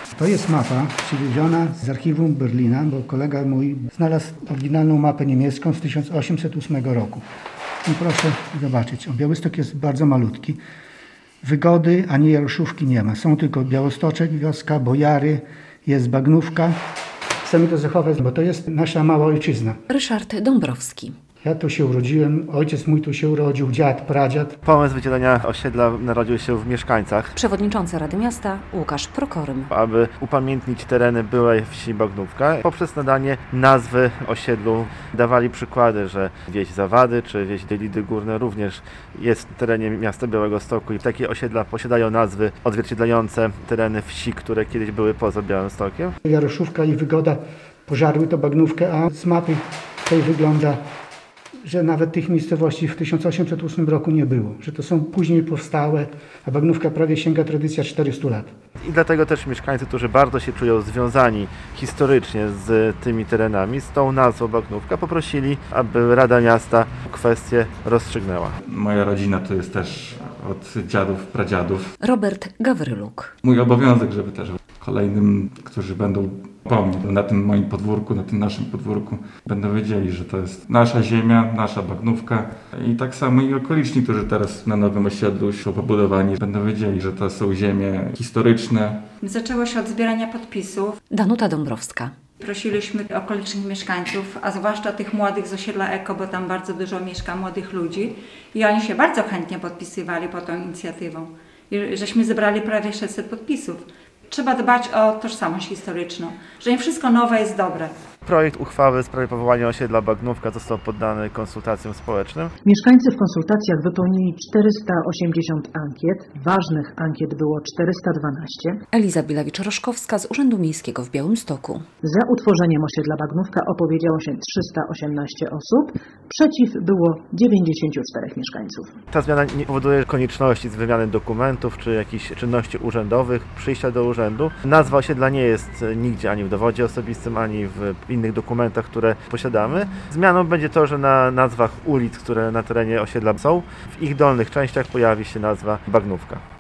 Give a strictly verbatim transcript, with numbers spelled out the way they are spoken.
To jest mapa przywieziona z archiwum Berlina, bo kolega mój znalazł oryginalną mapę niemiecką z tysiąc osiemset ósmego roku. I proszę zobaczyć, o, Białystok jest bardzo malutki. Wygody ani Jaroszówki nie ma. Są tylko Białostoczek, wioska, Bojary, jest Bagnówka. Chcemy to zachować, bo to jest nasza mała ojczyzna. Ryszard Dąbrowski. Ja tu się urodziłem, ojciec mój tu się urodził, dziad, pradziad. Pomysł wydzielenia osiedla narodził się w Mieszkańcach. Przewodniczący Rady Miasta Łukasz Prokorym. Aby upamiętnić tereny byłej wsi Bagnówka, poprzez nadanie nazwy osiedlu dawali przykłady, że wieś Zawady czy wieś Dylidy Górne również jest w terenie miasta Białegostoku i takie osiedla posiadają nazwy odzwierciedlające tereny wsi, które kiedyś były poza Białymstokiem. Jaroszówka i Wygoda pożarły to Bagnówkę, a z mapy tej wygląda, że nawet tych miejscowości w tysiąc osiemset ósmym roku nie było, że to są później powstałe, a Bagnówka prawie sięga tradycja czterystu lat. I dlatego też mieszkańcy, którzy bardzo się czują związani historycznie z tymi terenami, z tą nazwą Bagnówka, poprosili, aby Rada Miasta kwestię rozstrzygnęła. Moja rodzina to jest też od dziadów, pradziadów. Robert Gawryluk. Mój obowiązek, żeby też kolejnym, którzy będą po mnie, na tym moim podwórku, na tym naszym podwórku, będą wiedzieli, że to jest nasza ziemia, nasza Bagnówka i tak samo i okoliczni, którzy teraz na nowym osiedlu są pobudowani, będą wiedzieli, że to są ziemie historyczne. Zaczęło się od zbierania podpisów. Danuta Dąbrowska. Prosiliśmy okolicznych mieszkańców, a zwłaszcza tych młodych z osiedla Eko, bo tam bardzo dużo mieszka młodych ludzi i oni się bardzo chętnie podpisywali pod tą inicjatywą. I żeśmy zebrali prawie sześćset podpisów. Trzeba dbać o tożsamość historyczną, że nie wszystko nowe jest dobre. Projekt uchwały w sprawie powołania osiedla Bagnówka został poddany konsultacjom społecznym. Mieszkańcy w konsultacjach wypełnili czterysta osiemdziesiąt ankiet, ważnych ankiet było czterysta dwanaście. Eliza Bilewicz-Roszkowska z Urzędu Miejskiego w Białymstoku. Za utworzeniem osiedla Bagnówka opowiedziało się trzysta osiemnaście osób, przeciw było dziewięćdziesięciu czterech mieszkańców. Ta zmiana nie powoduje konieczności z wymiany dokumentów czy jakichś czynności urzędowych, przyjścia do urzędu. Nazwa osiedla nie jest nigdzie ani w dowodzie osobistym, ani w innych dokumentach, które posiadamy. Zmianą będzie to, że na nazwach ulic, które na terenie osiedla są, w ich dolnych częściach pojawi się nazwa Bagnówka.